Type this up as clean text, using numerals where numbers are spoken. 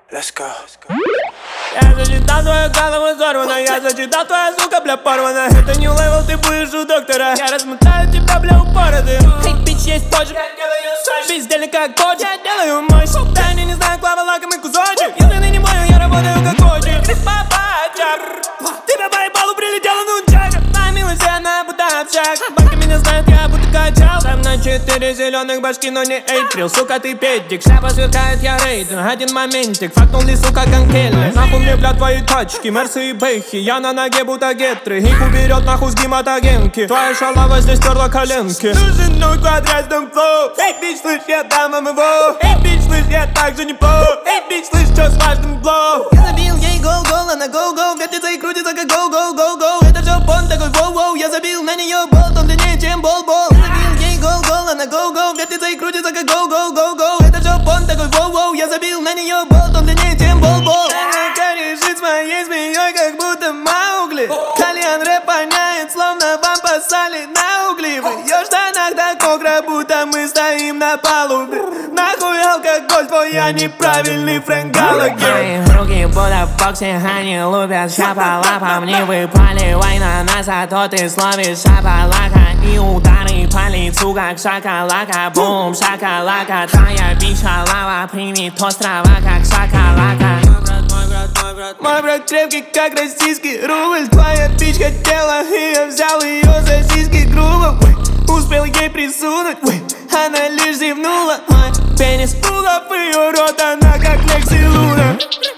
Let's go. Я зачитал твою голову взорвана, я зачитал твоя сука, бля, порвана. Это не левел, ты будешь у доктора. Я размотаю тебя, бля, упороты. Эй, бич, есть позже, я делаю сочи. Бездельник как коч, я делаю мощь. Да, они не знаю, клава, лакомый кусочек. Если ты не понял, я работаю как коучик. Тебя по ебалу прилетела нунчака. Моя милость, она будто общак. Банка меня знает, я будто качал. Сам на 4 зеленых башки, но не эйприл. Сука, ты педик, шляпа сверкает, я рейдер. Один моментик, факнул ли, сука, конкелли. Нахуй мне, бля, твои тачки, мерсы и бэхи. Я на ноге будто гетры, их уберет нахуй с гематогенки. Твоя шалава здесь стерла коленки. Нужен новый квадратный флоу. Эй, бич, слышь, я дам вам его. Эй, бич, слышь, я так же не плохо. Эй, бич, слышь, что с важным блоу. Я забил ей гол-гол, она гоу-гоу. Вертится и крутится как гоу-гоу-гоу-гоу. Это все понт такой воу-воу. Я забил на нее болт, он длиннее, чем бол-бол. Я забил ей гол-гол, она гоу-гоу. Вертится и крутится как гоу-гоу-гоу-гоу. Это все понт такой воу-воу. Я забил на нее болт, он длиннее, чем бол-бол. Она корешит с моей змеей, как будто Маугли. Кальян рэп воняет, словно вам посали на угли. В ее штанах так мокро, будто мы стоим на палубе. Нахуй алкоголь, твой я неправильный Фрэнк Галлагер. Мои руки будто в боксе, они лупят шапа лапом. Не выпаливай на нас, а то ты словишь шапалака. И удары по лицу, как шакалака. Бум, шакалака, твоя бича лава примет острова, как шакалака. Мой брат крепкий, как российский рубль. Твоя бич хотела, и я взял ее за сиськи грубо. Успел ей присунуть, она лишь зевнула. Мой пенис пул в ее рот, она как Лекси Луна.